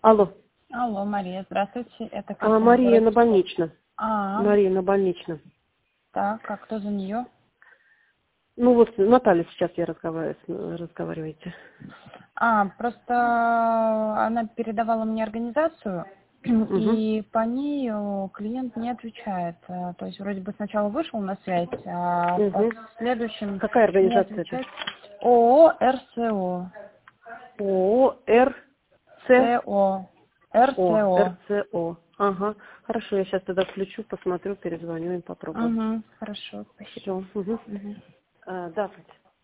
Алло. Алло, Мария, здравствуйте. Это Мария на больничном. А, Мария на больничном. так, а кто за нее? Ну вот, Наталья сейчас я разговариваете. Просто она передавала мне организацию, Угу. и по ней клиент не отвечает. То есть вроде бы сначала вышел на связь, а по Угу. следующим Какая не организация это? отвечает. ООО РСО. ООО СО. РСО. РЦО. Ага. Хорошо, я сейчас тогда включу, посмотрю, перезвоню им, попробую. Угу, хорошо, спасибо. Все. Угу. Мгм. Да, Катя.